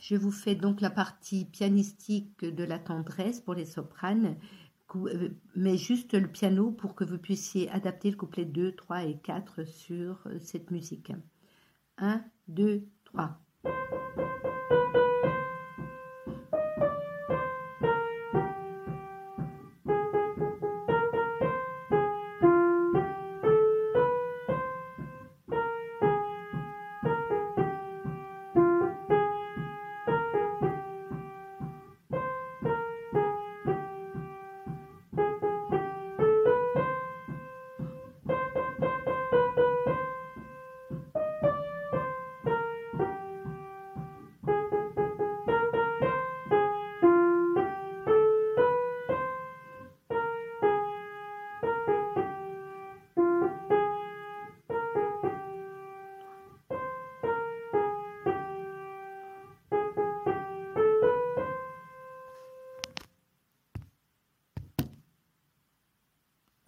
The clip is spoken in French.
Je vous fais donc la partie pianistique de la tendresse pour les sopranes, mais juste le piano pour que vous puissiez adapter le couplet 2, 3 et 4 sur cette musique. 1, 2, 3.